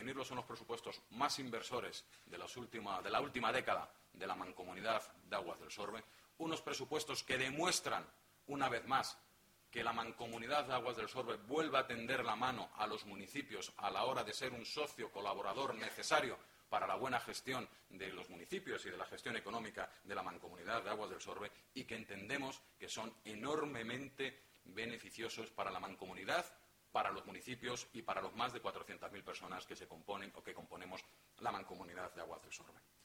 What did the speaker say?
definirlo, son los presupuestos más inversores de la última década de la Mancomunidad de Aguas del Sorbe, unos presupuestos que demuestran, una vez más, que la Mancomunidad de Aguas del Sorbe vuelva a tender la mano a los municipios a la hora de ser un socio colaborador necesario para la buena gestión de los municipios y de la gestión económica de la Mancomunidad de Aguas del Sorbe, y que entendemos que son enormemente beneficiosos para la Mancomunidad, para los municipios y para los más de 400.000 personas que se componen o que componemos la Mancomunidad de Aguas del Sorbe.